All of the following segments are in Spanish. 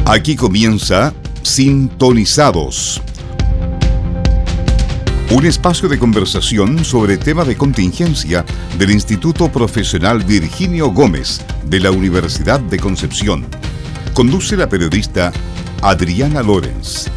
Aquí comienza Sintonizados, un espacio de conversación sobre temas de contingencia del Instituto Profesional Virginio Gómez de la Universidad de Concepción. Conduce la periodista Adriana Lorenz.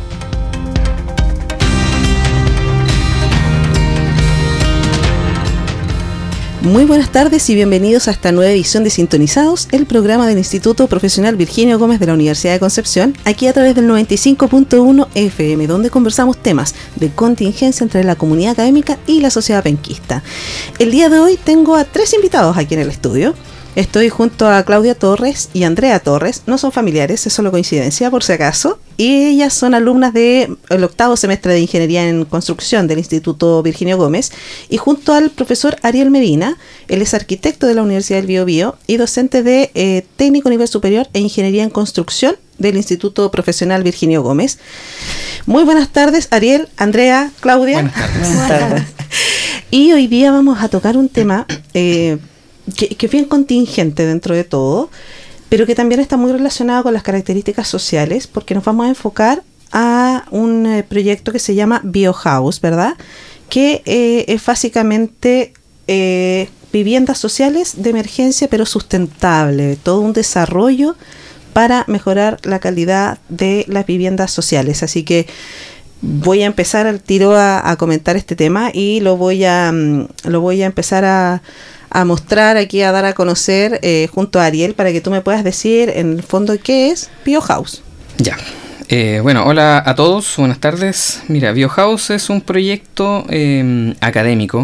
Muy buenas tardes y bienvenidos a esta nueva edición de Sintonizados, el programa del Instituto Profesional Virginio Gómez de la Universidad de Concepción, aquí a través del 95.1 FM, donde conversamos temas de contingencia entre la comunidad académica y la sociedad penquista. El día de hoy tengo a 3 invitados aquí en el estudio. Estoy junto a Claudia Torres y Andrea Torres. No son familiares, es solo coincidencia por si acaso. Y ellas son alumnas del octavo semestre de Ingeniería en Construcción del Instituto Virginio Gómez. Y junto al profesor Ariel Medina, él es arquitecto de la Universidad del Biobío y docente de Técnico Nivel Superior e Ingeniería en Construcción del Instituto Profesional Virginio Gómez. Muy buenas tardes, Ariel, Andrea, Claudia. Buenas tardes. Buenas tardes. Y hoy día vamos a tocar un tema que es bien contingente dentro de todo, pero que también está muy relacionado con las características sociales, porque nos vamos a enfocar a un proyecto que se llama BioHouse, ¿verdad? Que es básicamente viviendas sociales de emergencia, pero sustentable, todo un desarrollo para mejorar la calidad de las viviendas sociales. Así que voy a empezar al tiro a comentar este tema y lo voy a empezar a mostrar aquí, a dar a conocer junto a Ariel, para que tú me puedas decir en el fondo qué es BioHouse. Ya. Bueno, hola a todos, buenas tardes. Mira, BioHouse es un proyecto académico.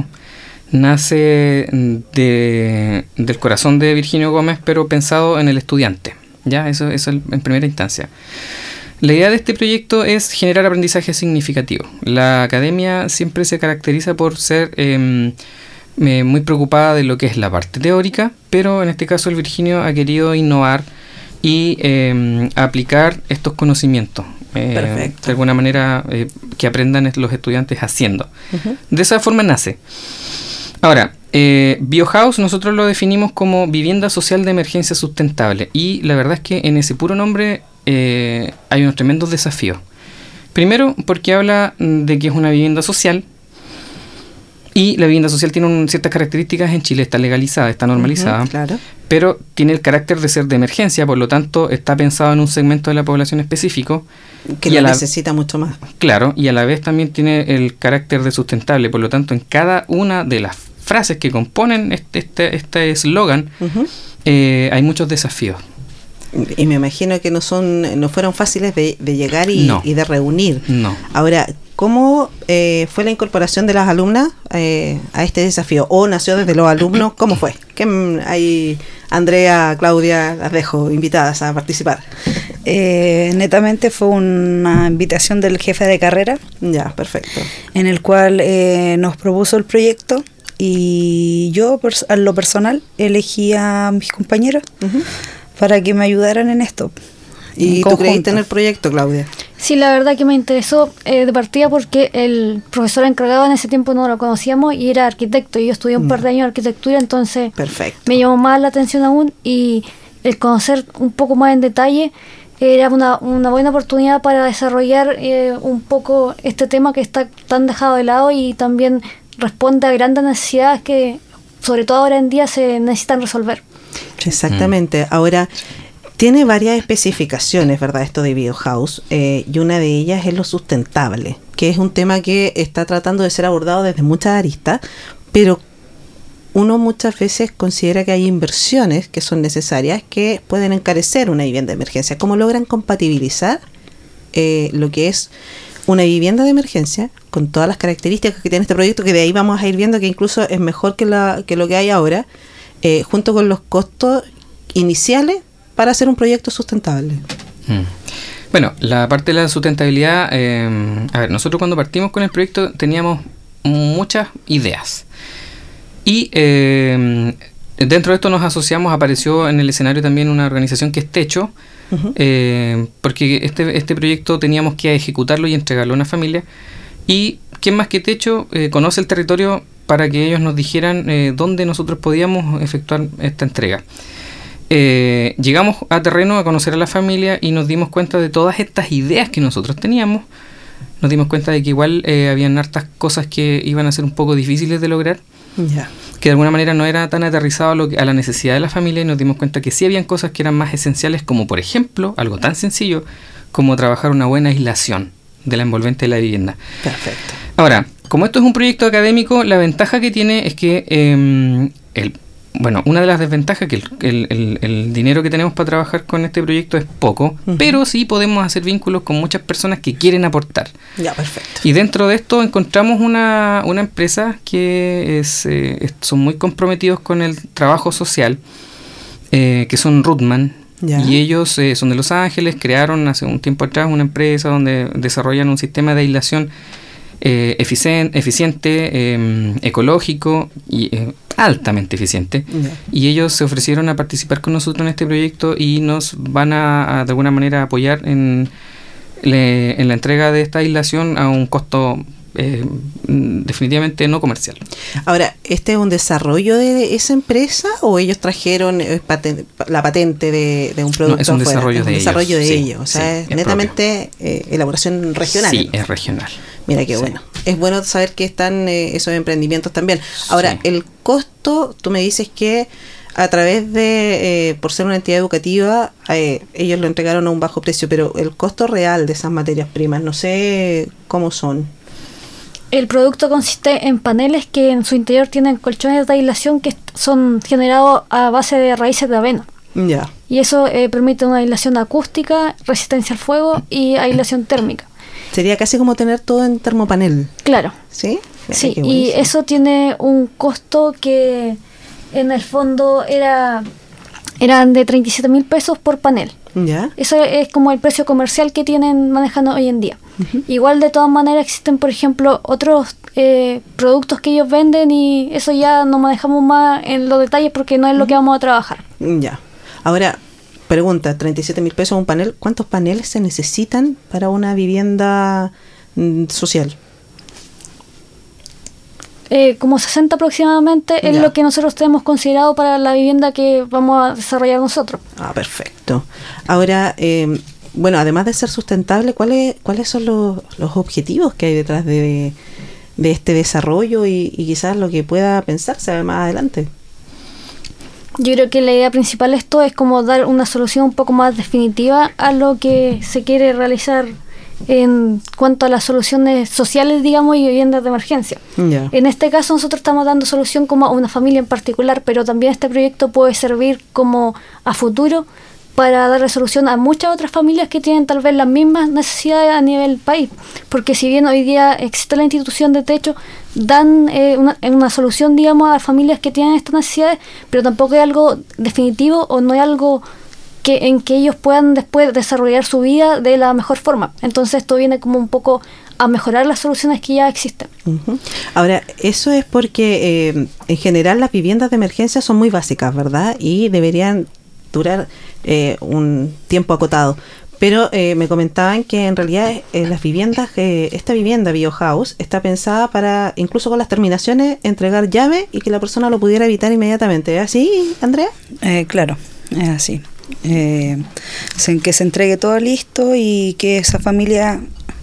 Nace del corazón de Virginio Gómez, pero pensado en el estudiante. Ya, eso en primera instancia. La idea de este proyecto es generar aprendizaje significativo. La academia siempre se caracteriza por ser muy preocupada de lo que es la parte teórica, pero en este caso el Virginio ha querido innovar y aplicar estos conocimientos de alguna manera que aprendan los estudiantes haciendo. Uh-huh. De esa forma nace. Ahora, BioHouse nosotros lo definimos como vivienda social de emergencia sustentable, y la verdad es que en ese puro nombre hay unos tremendos desafíos. Primero, porque habla de que es una vivienda social. Y la vivienda social tiene ciertas características. En Chile está legalizada, está normalizada, claro, pero tiene el carácter de ser de emergencia, por lo tanto está pensado en un segmento de la población específico. Que lo necesita mucho más. Claro, y a la vez también tiene el carácter de sustentable, por lo tanto en cada una de las frases que componen este eslogan hay muchos desafíos. Y me imagino que no fueron fáciles de llegar y de reunir. No. Ahora, ¿cómo fue la incorporación de las alumnas a este desafío? ¿O nació desde los alumnos? ¿Cómo fue? Ahí, Andrea, Claudia, las dejo invitadas a participar. Netamente fue una invitación del jefe de carrera. Ya, perfecto. En el cual nos propuso el proyecto, y yo, a lo personal, elegí a mis compañeros para que me ayudaran en esto. ¿Y tú creíste en el proyecto, Claudia? Sí, la verdad que me interesó de partida porque el profesor encargado en ese tiempo no lo conocíamos y era arquitecto, y yo estudié un par de años de arquitectura, entonces me llamó más la atención aún, y el conocer un poco más en detalle era una buena oportunidad para desarrollar un poco este tema que está tan dejado de lado, y también responde a grandes necesidades que sobre todo ahora en día se necesitan resolver. Exactamente. Ahora, tiene varias especificaciones, ¿verdad? Esto de BioHouse, y una de ellas es lo sustentable, que es un tema que está tratando de ser abordado desde muchas aristas, pero uno muchas veces considera que hay inversiones que son necesarias que pueden encarecer una vivienda de emergencia. ¿Cómo logran compatibilizar lo que es una vivienda de emergencia con todas las características que tiene este proyecto, que de ahí vamos a ir viendo que incluso es mejor que lo que hay ahora, junto con los costos iniciales para hacer un proyecto sustentable? Bueno, la parte de la sustentabilidad, nosotros cuando partimos con el proyecto teníamos muchas ideas, y dentro de esto nos asociamos, apareció en el escenario también una organización que es Techo, porque este proyecto teníamos que ejecutarlo y entregarlo a una familia, y ¿quién más que Techo conoce el territorio para que ellos nos dijeran dónde nosotros podíamos efectuar esta entrega? llegamos a terreno a conocer a la familia y nos dimos cuenta de todas estas ideas que nosotros teníamos. Nos dimos cuenta de que igual habían hartas cosas que iban a ser un poco difíciles de lograr, que de alguna manera no era tan aterrizado a la necesidad de la familia, y nos dimos cuenta que sí habían cosas que eran más esenciales, como por ejemplo, algo tan sencillo como trabajar una buena aislación de la envolvente de la vivienda. Perfecto. Ahora, como esto es un proyecto académico, la ventaja que tiene es que una de las desventajas es que el dinero que tenemos para trabajar con este proyecto es poco, pero sí podemos hacer vínculos con muchas personas que quieren aportar. Ya, perfecto. Y dentro de esto encontramos una empresa que son muy comprometidos con el trabajo social, que son Rootman. Ya. Y ellos son de Los Ángeles, crearon hace un tiempo atrás una empresa donde desarrollan un sistema de aislación eficiente, ecológico y altamente eficiente. Y ellos se ofrecieron a participar con nosotros en este proyecto y nos van a de alguna manera apoyar en la entrega de esta aislación a un costo definitivamente no comercial. Ahora, ¿este es un desarrollo de esa empresa o ellos trajeron la patente de un producto? No, es un desarrollo de ellos. O sea, es netamente elaboración regional. Sí, es regional. Mira qué bueno. Es bueno saber que están esos emprendimientos también. Ahora, el costo, tú me dices que a través de, por ser una entidad educativa, ellos lo entregaron a un bajo precio, pero el costo real de esas materias primas, no sé cómo son. El producto consiste en paneles que en su interior tienen colchones de aislación que son generados a base de raíces de avena. Ya. Y eso permite una aislación acústica, resistencia al fuego y aislación térmica. Sería casi como tener todo en termopanel. Claro. ¿Sí? Sí, y eso tiene un costo que en el fondo eran de 37,000 pesos por panel. ¿Ya? Eso es como el precio comercial que tienen manejando hoy en día. Igual de todas maneras existen, por ejemplo, otros productos que ellos venden y eso ya no manejamos más en los detalles porque no es lo que vamos a trabajar. Ya. Ahora, pregunta, 37,000 pesos un panel, ¿cuántos paneles se necesitan para una vivienda social? Como 60 aproximadamente es lo que nosotros tenemos considerado para la vivienda que vamos a desarrollar nosotros. Ah, perfecto. Ahora, además de ser sustentable, ¿cuáles son los objetivos que hay detrás de este desarrollo y quizás lo que pueda pensarse más adelante? Yo creo que la idea principal de esto es como dar una solución un poco más definitiva a lo que se quiere realizar en cuanto a las soluciones sociales, digamos, y viviendas de emergencia. Yeah. En este caso nosotros estamos dando solución como a una familia en particular, pero también este proyecto puede servir como a futuro para dar resolución a muchas otras familias que tienen tal vez las mismas necesidades a nivel país, porque si bien hoy día existe la institución de techo, dan una solución, digamos, a familias que tienen estas necesidades, pero tampoco es algo definitivo o no es algo en que ellos puedan después desarrollar su vida de la mejor forma. Entonces esto viene como un poco a mejorar las soluciones que ya existen. Uh-huh. Ahora, eso es porque en general las viviendas de emergencia son muy básicas, ¿verdad? Y deberían durar un tiempo acotado. Pero me comentaban que en realidad las viviendas, esta vivienda BioHouse está pensada para, incluso con las terminaciones, entregar llave y que la persona lo pudiera evitar inmediatamente. ¿Es así, Andrea? Claro, es así. Que se entregue todo listo y que esa familia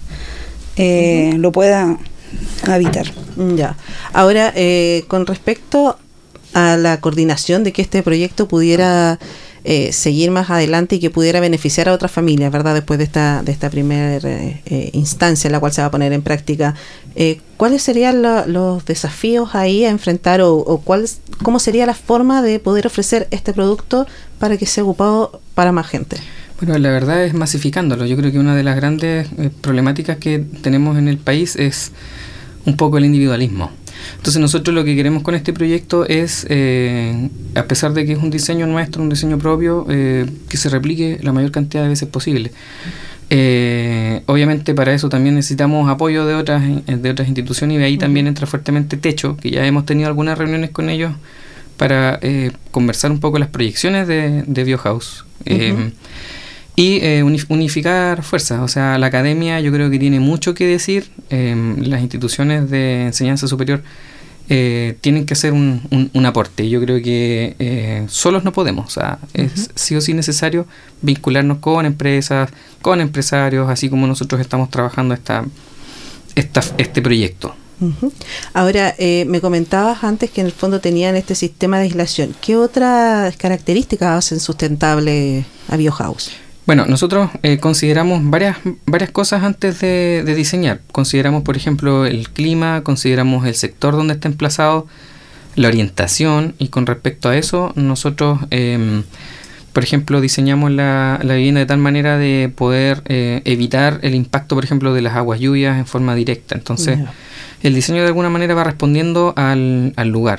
lo pueda habitar. Ya. Ahora, con respecto a la coordinación de que este proyecto pudiera seguir más adelante y que pudiera beneficiar a otras familias, ¿verdad? Después de esta primera instancia en la cual se va a poner en práctica, ¿cuáles serían los desafíos ahí a enfrentar o cómo sería la forma de poder ofrecer este producto para que sea ocupado para más gente? Bueno, la verdad es masificándolo. Yo creo que una de las grandes problemáticas que tenemos en el país es un poco el individualismo. Entonces nosotros lo que queremos con este proyecto es, a pesar de que es un diseño nuestro, un diseño propio, que se replique la mayor cantidad de veces posible. Obviamente para eso también necesitamos apoyo de otras instituciones y de ahí también entra fuertemente Techo, que ya hemos tenido algunas reuniones con ellos para conversar un poco las proyecciones de BioHouse. Y unificar fuerzas. O sea, la academia yo creo que tiene mucho que decir. Las instituciones de enseñanza superior tienen que hacer un aporte. Yo creo que solos no podemos, o sea, es sí o sí necesario vincularnos con empresas, con empresarios, así como nosotros estamos trabajando este proyecto. Ahora, me comentabas antes que en el fondo tenían este sistema de aislación. ¿Qué otras características hacen sustentable a BioHouse? Bueno, nosotros consideramos varias cosas antes de diseñar. Consideramos, por ejemplo, el clima, consideramos el sector donde está emplazado, la orientación, y con respecto a eso, nosotros, por ejemplo, diseñamos la vivienda de tal manera de poder evitar el impacto, por ejemplo, de las aguas lluvias en forma directa. Entonces, el diseño de alguna manera va respondiendo al lugar.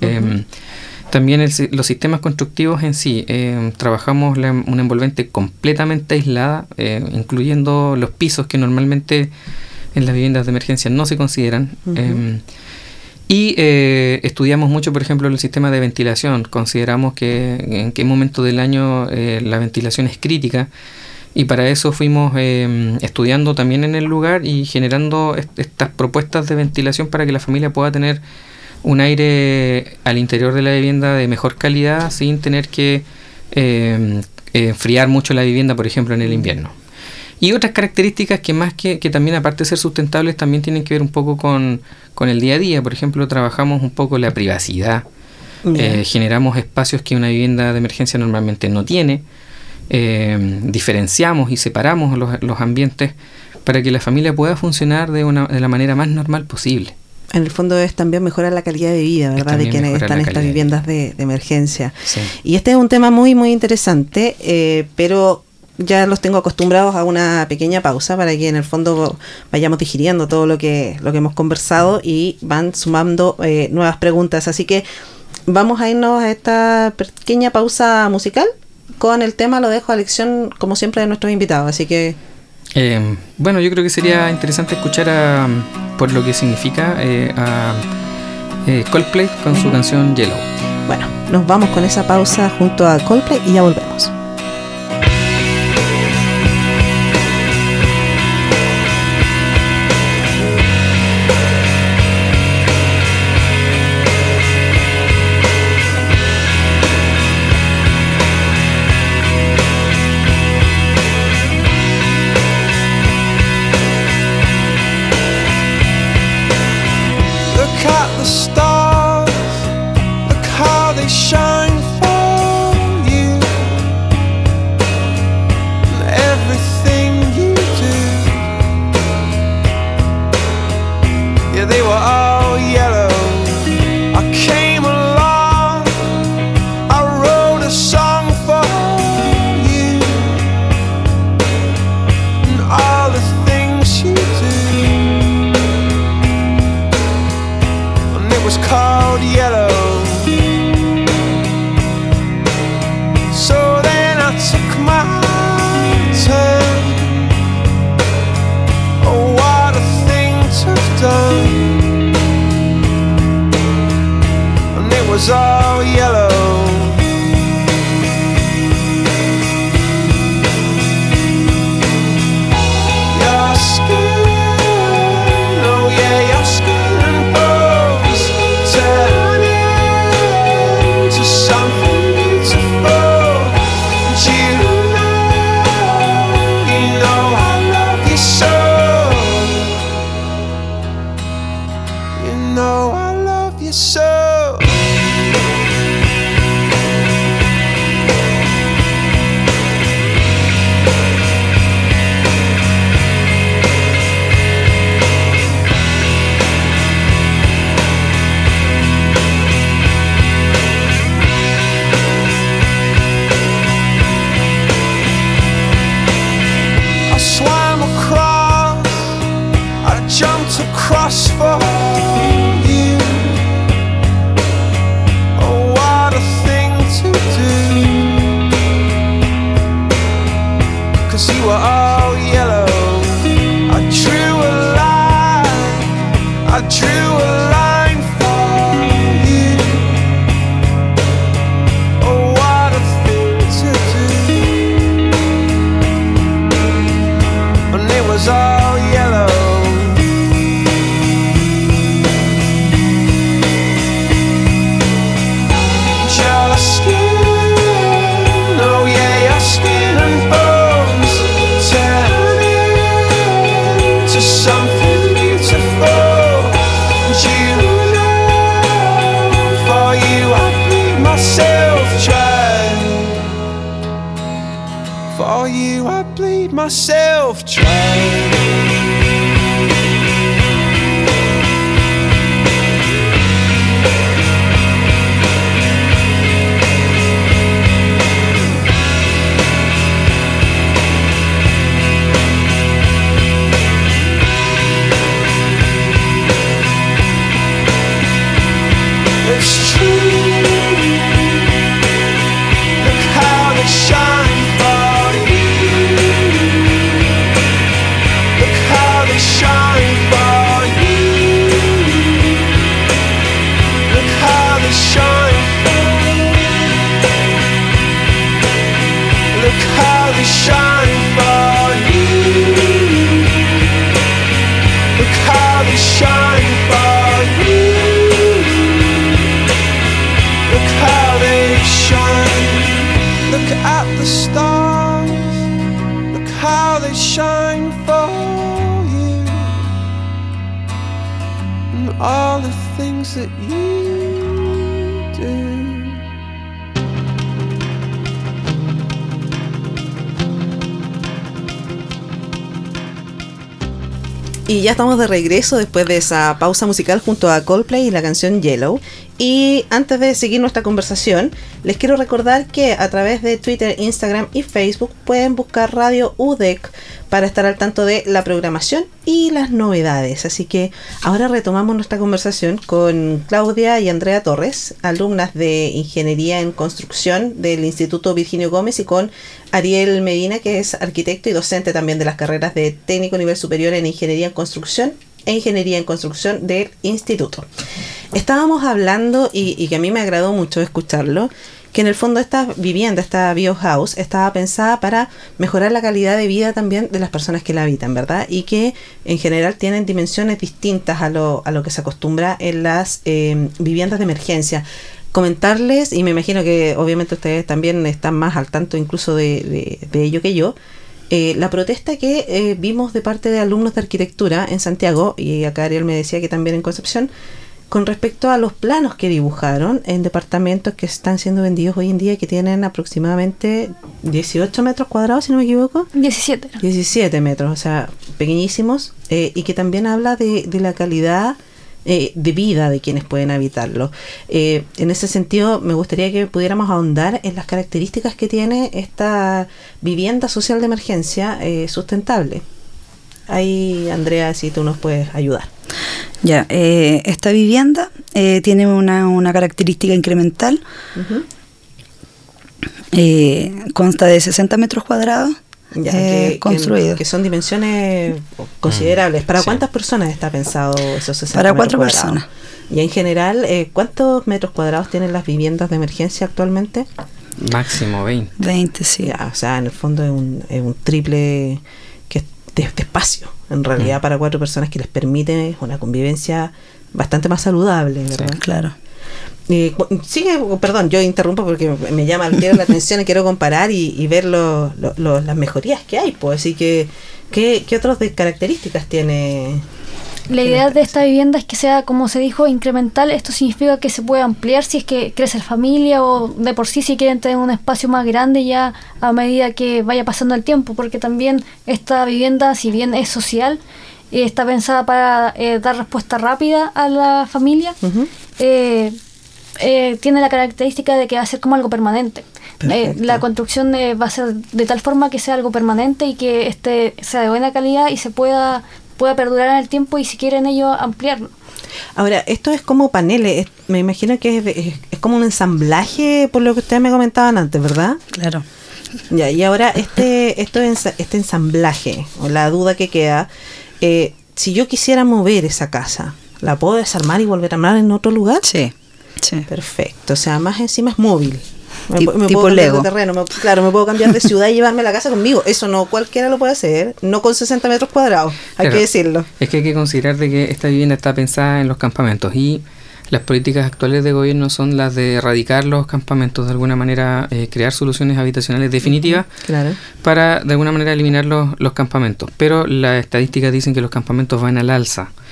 También los sistemas constructivos en sí, trabajamos una envolvente completamente aislada, incluyendo los pisos que normalmente en las viviendas de emergencia no se consideran. Y estudiamos mucho, por ejemplo, el sistema de ventilación. Consideramos que en qué momento del año la ventilación es crítica, y para eso fuimos estudiando también en el lugar y generando estas propuestas de ventilación para que la familia pueda tener un aire al interior de la vivienda de mejor calidad sin tener que enfriar mucho la vivienda, por ejemplo, en el invierno. Y otras características que también, aparte de ser sustentables, también tienen que ver un poco con el día a día. Por ejemplo, trabajamos un poco la privacidad. Generamos espacios que una vivienda de emergencia normalmente no tiene. Diferenciamos y separamos los ambientes para que la familia pueda funcionar de la manera más normal posible. En el fondo es también mejorar la calidad de vida, ¿verdad?, de quienes están en estas viviendas de emergencia. Sí. Y este es un tema muy, muy interesante, pero ya los tengo acostumbrados a una pequeña pausa para que en el fondo vayamos digiriendo todo lo que hemos conversado y van sumando nuevas preguntas. Así que vamos a irnos a esta pequeña pausa musical. Con el tema lo dejo a elección, como siempre, de nuestros invitados. Así que... bueno, yo creo que sería interesante escuchar por lo que significa a Coldplay con su canción Yellow. Bueno, nos vamos con esa pausa junto a Coldplay y ya volvemos. For you I bleed myself dry. It's true. Look how they shine for you. Look how they shine for you. Look how they shine. Look how they shine for you. Look how they shine for you. Look how they shine. Look at the stars. Look how they shine for you. And all the things that you do. Y ya estamos de regreso después de esa pausa musical junto a Coldplay y la canción Yellow. Y antes de seguir nuestra conversación, les quiero recordar que a través de Twitter, Instagram y Facebook pueden buscar Radio UDEC para estar al tanto de la programación y las novedades. Así que ahora retomamos nuestra conversación con Claudia y Andrea Torres, alumnas de Ingeniería en Construcción del Instituto Virginio Gómez, y con Ariel Medina, que es arquitecto y docente también de las carreras de Técnico Nivel Superior en Ingeniería en Construcción e Ingeniería en Construcción del Instituto. Estábamos hablando, y que a mí me agradó mucho escucharlo, que en el fondo esta vivienda, esta biohouse, estaba pensada para mejorar la calidad de vida también de las personas que la habitan, ¿verdad? Y que en general tienen dimensiones distintas a lo que se acostumbra en las viviendas de emergencia. Comentarles, y me imagino que obviamente ustedes también están más al tanto incluso de ello que yo, la protesta que vimos de parte de alumnos de arquitectura en Santiago, y acá Ariel me decía que también en Concepción, con respecto a los planos que dibujaron en departamentos que están siendo vendidos hoy en día, que tienen aproximadamente 18 metros cuadrados, si no me equivoco. 17 metros, o sea, pequeñísimos, y que también habla de la calidad de vida de quienes pueden habitarlo. En ese sentido, me gustaría que pudiéramos ahondar en las características que tiene esta vivienda social de emergencia sustentable. Ahí, Andrea, si tú nos puedes ayudar. Ya, esta vivienda tiene una característica incremental. Uh-huh. Consta de 60 metros cuadrados. Ya, construidos. Que son dimensiones considerables. ¿Para cuántas personas está pensado esos 60 Para metros 4 personas. Y en general, ¿cuántos metros cuadrados tienen las viviendas de emergencia actualmente? Máximo 20. 20, sí. Ya, o sea, en el fondo es un triple que de espacio, en realidad, para 4 personas, que les permite una convivencia bastante más saludable, ¿verdad? Sí, claro. Sigue, perdón, yo interrumpo porque me llama la atención y quiero comparar y ver las mejorías que hay, pues. Así que, ¿qué otras características tiene? La idea de esta vivienda es que sea, como se dijo, incremental. Esto significa que se puede ampliar si es que crece la familia, o de por sí si quieren tener un espacio más grande ya a medida que vaya pasando el tiempo, porque también esta vivienda, si bien es social, está pensada para dar respuesta rápida a la familia. Uh-huh. Tiene la característica de que va a ser como algo permanente. La construcción va a ser de tal forma que sea algo permanente y que sea de buena calidad y se pueda perdurar en el tiempo, y si quieren ellos ampliarlo. Ahora, esto es como paneles, me imagino que es como un ensamblaje, por lo que ustedes me comentaban antes, ¿verdad? Claro. Ya, y ahora este ensamblaje, o la duda que queda, si yo quisiera mover esa casa, ¿la puedo desarmar y volver a armar en otro lugar? Sí. Perfecto, o sea, más encima es móvil. Me tipo puedo cambiar Lego. de terreno, me puedo cambiar de ciudad y llevarme la casa conmigo. Eso no cualquiera lo puede hacer, no con 60 metros cuadrados, hay que decirlo. Es que hay que considerar de que esta vivienda está pensada en los campamentos, y las políticas actuales de gobierno son las de erradicar los campamentos, de alguna manera crear soluciones habitacionales definitivas, claro, para de alguna manera eliminar los campamentos. Pero las estadísticas dicen que los campamentos van al alza.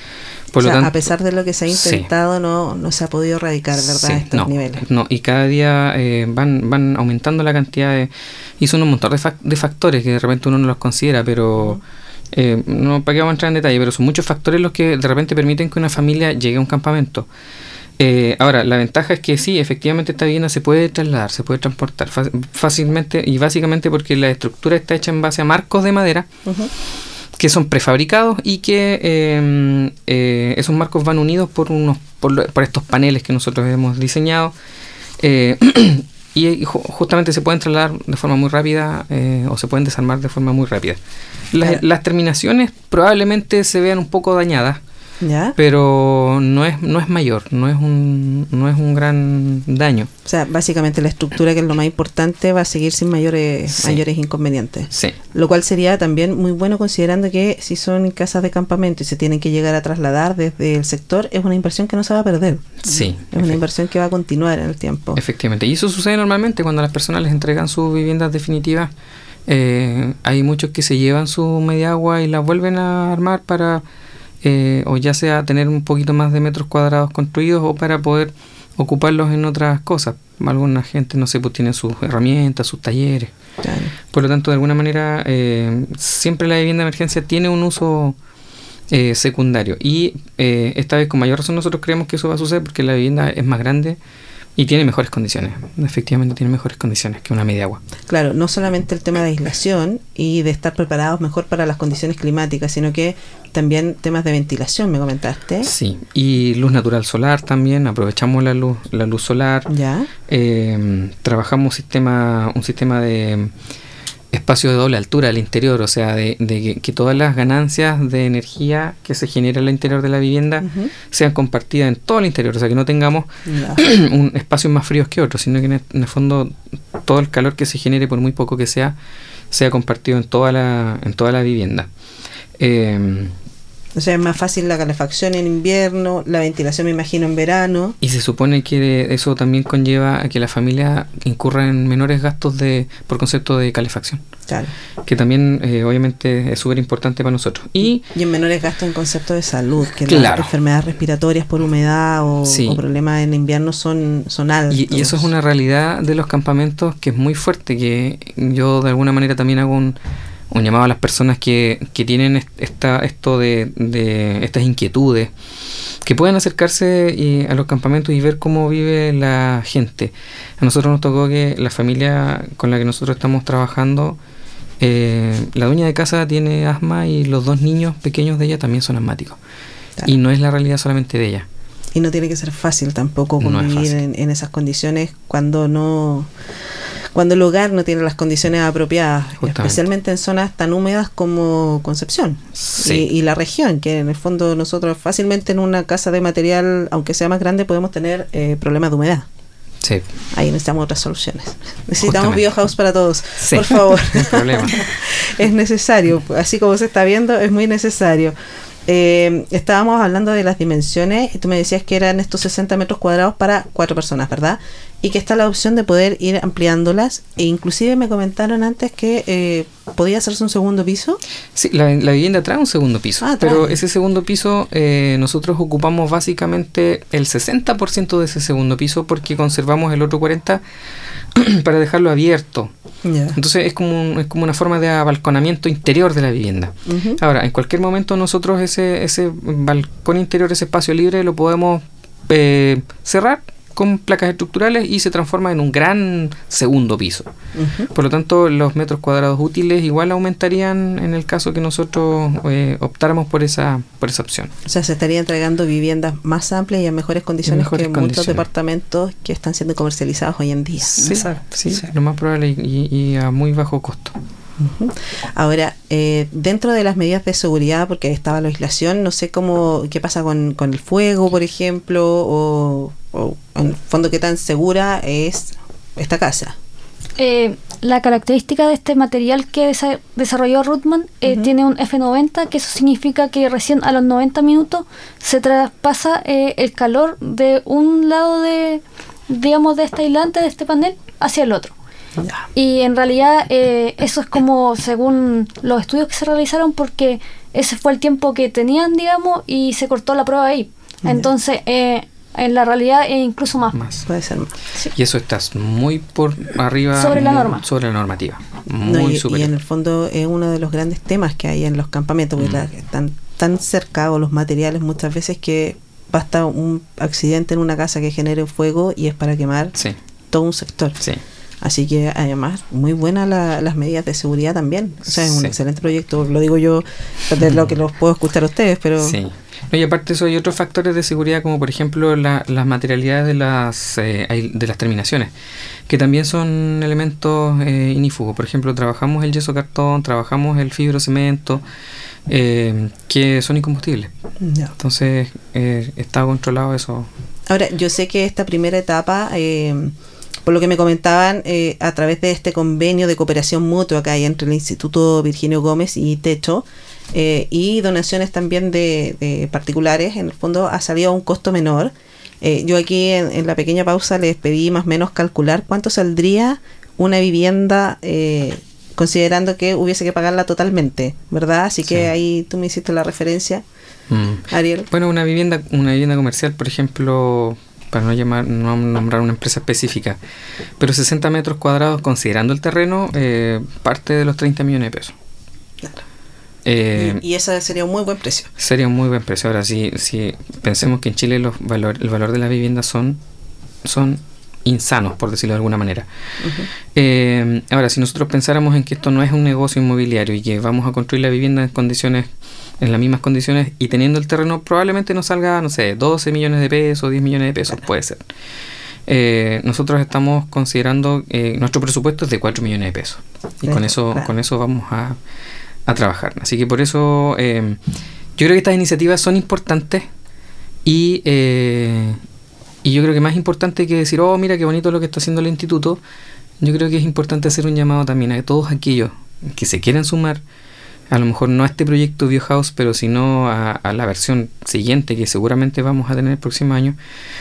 Por lo tanto, a pesar de lo que se ha intentado, no se ha podido erradicar, ¿verdad? Estos niveles. No, y cada día van aumentando la cantidad de... Y son un montón de factores que de repente uno no los considera, pero... no para qué vamos a entrar en detalle, pero son muchos factores los que de repente permiten que una familia llegue a un campamento. Ahora, la ventaja es que sí, efectivamente esta vivienda se puede trasladar, se puede transportar fácilmente, y básicamente porque la estructura está hecha en base a marcos de madera, que son prefabricados y que esos marcos van unidos por estos paneles que nosotros hemos diseñado, y justamente se pueden trasladar de forma muy rápida, o se pueden desarmar de forma muy rápida. Las terminaciones probablemente se vean un poco dañadas, ¿ya? Pero no es mayor, no es un gran daño. O sea, básicamente la estructura, que es lo más importante, va a seguir sin mayores inconvenientes. Sí. Lo cual sería también muy bueno, considerando que si son casas de campamento y se tienen que llegar a trasladar desde el sector, es una inversión que no se va a perder. Sí. Es una inversión que va a continuar en el tiempo. Efectivamente. Y eso sucede normalmente cuando las personas les entregan sus viviendas definitivas. Hay muchos que se llevan su media agua y la vuelven a armar para... o ya sea tener un poquito más de metros cuadrados construidos, o para poder ocuparlos en otras cosas. Alguna gente, no sé, pues tiene sus herramientas, sus talleres. Claro. Por lo tanto, de alguna manera, siempre la vivienda de emergencia tiene un uso secundario. Y esta vez con mayor razón nosotros creemos que eso va a suceder porque la vivienda es más grande y tiene mejores condiciones. Efectivamente tiene mejores condiciones que una media agua. Claro, no solamente el tema de aislación y de estar preparados mejor para las condiciones climáticas, sino que también temas de ventilación, me comentaste. Sí, y luz natural solar también, aprovechamos la luz solar. Ya. Trabajamos un sistema de espacio de doble altura al interior, o sea, de que todas las ganancias de energía que se genera en el interior de la vivienda sean compartidas en todo el interior, o sea, que no tengamos un espacios más fríos que otros, sino que en el fondo todo el calor que se genere, por muy poco que sea compartido en toda la vivienda. O sea, es más fácil la calefacción en invierno, la ventilación me imagino en verano. Y se supone que eso también conlleva a que la familia incurra en menores gastos por concepto de calefacción. Claro. Que también obviamente es súper importante para nosotros. Y en menores gastos en concepto de salud, que claro, las enfermedades respiratorias por humedad o problemas en invierno son altos. Y eso es una realidad de los campamentos que es muy fuerte, que yo de alguna manera también hago un llamado a las personas que tienen estas inquietudes, que puedan acercarse a los campamentos y ver cómo vive la gente. A nosotros nos tocó que la familia con la que nosotros estamos trabajando, la dueña de casa tiene asma y los 2 niños pequeños de ella también son asmáticos. Claro. Y no es la realidad solamente de ella. Y no tiene que ser fácil tampoco convivir en esas condiciones cuando el hogar no tiene las condiciones apropiadas, justamente, especialmente en zonas tan húmedas como Concepción. Sí. Y la región, que en el fondo nosotros fácilmente en una casa de material, aunque sea más grande, podemos tener problemas de humedad. Sí. Ahí necesitamos otras soluciones. Necesitamos biohouse para todos, sí, por favor. No hay problema. Es necesario, así como se está viendo, es muy necesario. Estábamos hablando de las dimensiones y tú me decías que eran estos 60 metros cuadrados para 4 personas, ¿verdad? Y que está la opción de poder ir ampliándolas, e inclusive me comentaron antes que podía hacerse un segundo piso. Sí, la vivienda trae un segundo piso, pero ese segundo piso nosotros ocupamos básicamente el 60% de ese segundo piso porque conservamos el otro 40% para dejarlo abierto. Yeah. Entonces es como una forma de abalconamiento interior de la vivienda. Uh-huh. Ahora, en cualquier momento nosotros ese balcón interior, ese espacio libre, lo podemos cerrar con placas estructurales y se transforma en un gran segundo piso. Uh-huh. Por lo tanto, los metros cuadrados útiles igual aumentarían en el caso que nosotros optáramos por esa opción. O sea, se estaría entregando viviendas más amplias y en mejores condiciones muchos departamentos que están siendo comercializados hoy en día. Sí, sí. Lo más probable y a muy bajo costo. Uh-huh. Ahora, dentro de las medidas de seguridad, porque estaba la aislación, no sé qué pasa con el fuego, por ejemplo, o en el fondo qué tan segura es esta casa. La característica de este material que desarrolló Ruttmann tiene un F90, que eso significa que recién a los 90 minutos se traspasa el calor de un lado de este aislante, de este panel, hacia el otro. Y en realidad eso es como según los estudios que se realizaron, porque ese fue el tiempo que tenían, digamos, y se cortó la prueba ahí. Entonces, en la realidad incluso más. Puede ser más. Sí. Y eso estás muy por arriba. Sobre la norma. Sobre la normativa. Muy superior. Y en el fondo es uno de los grandes temas que hay en los campamentos, porque están tan cercados los materiales muchas veces que basta un accidente en una casa que genere fuego y es para quemar todo un sector. Sí. Así que además muy buenas las medidas de seguridad también. O sea, es un excelente proyecto, lo digo yo de lo que los puedo escuchar a ustedes, pero... Sí. No, y aparte de eso hay otros factores de seguridad, como por ejemplo las materialidades de las terminaciones, que también son elementos inífugos. Por ejemplo, trabajamos el yeso cartón, trabajamos el fibrocemento, que son incombustibles. Entonces está controlado eso. Ahora, yo sé que esta primera etapa, por lo que me comentaban, a través de este convenio de cooperación mutua que hay entre el Instituto Virginio Gómez y Techo, y donaciones también de particulares, en el fondo ha salido a un costo menor. Yo aquí en la pequeña pausa les pedí más o menos calcular cuánto saldría una vivienda, considerando que hubiese que pagarla totalmente, ¿verdad? Así que ahí tú me hiciste la referencia, Ariel. Bueno, una vivienda comercial, por ejemplo, para no nombrar una empresa específica, pero 60 metros cuadrados, considerando el terreno, parte de los 30 millones de pesos. Claro. Y ese sería un muy buen precio. Sería un muy buen precio. Ahora, si pensemos que en Chile el valor de la vivienda son insanos, por decirlo de alguna manera. Ahora, si nosotros pensáramos en que esto no es un negocio inmobiliario y que vamos a construir la vivienda en las mismas condiciones y teniendo el terreno, probablemente nos salga, 12 millones de pesos, 10 millones de pesos, puede ser. Nosotros estamos considerando, nuestro presupuesto es de 4 millones de pesos. Y con eso vamos a trabajar. Así que por eso yo creo que estas iniciativas son importantes y yo creo que más importante que decir, mira qué bonito lo que está haciendo el instituto, yo creo que es importante hacer un llamado también a todos aquellos que se quieran sumar, a lo mejor no a este proyecto Biohouse, pero sino a la versión siguiente que seguramente vamos a tener el próximo año,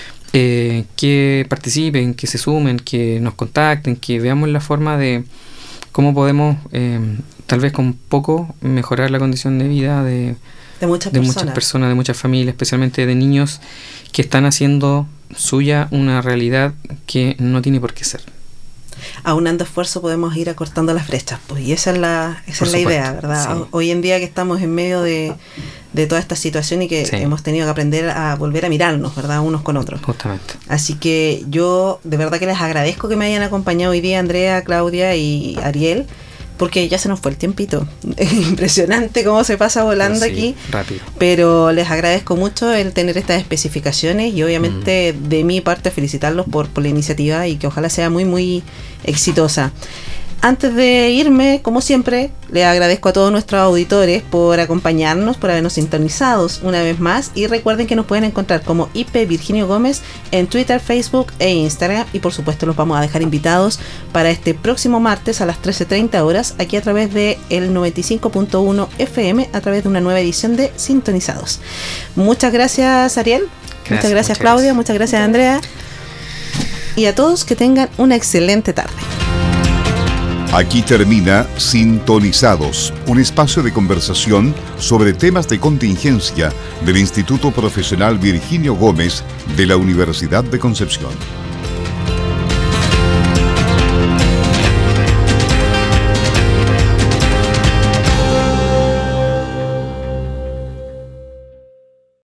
que participen, que se sumen, que nos contacten, que veamos la forma de cómo podemos tal vez con poco mejorar la condición de vida de muchas personas, de muchas familias, especialmente de niños que están haciendo suya una realidad que no tiene por qué ser. Aunando esfuerzo podemos ir acortando las brechas, pues, y esa es la idea, ¿verdad? Sí. Hoy en día que estamos en medio de toda esta situación y que hemos tenido que aprender a volver a mirarnos, ¿verdad? Unos con otros. Justamente. Así que yo de verdad que les agradezco que me hayan acompañado hoy día, Andrea, Claudia y Ariel, porque ya se nos fue el tiempito. Es impresionante cómo se pasa volando aquí. Rápido. Pero les agradezco mucho el tener estas especificaciones y obviamente de mi parte felicitarlos por la iniciativa y que ojalá sea muy, muy exitosa. Antes de irme, como siempre, les agradezco a todos nuestros auditores por acompañarnos, por habernos sintonizados una vez más, y recuerden que nos pueden encontrar como IP Virginio Gómez en Twitter, Facebook e Instagram, y por supuesto los vamos a dejar invitados para este próximo martes a las 13:30 horas aquí a través de el 95.1 FM, a través de una nueva edición de Sintonizados. Muchas gracias, Ariel. Muchas gracias, Claudia. Muchas gracias, Andrea. Y a todos que tengan una excelente tarde. Aquí termina Sintonizados, un espacio de conversación sobre temas de contingencia del Instituto Profesional Virginio Gómez de la Universidad de Concepción.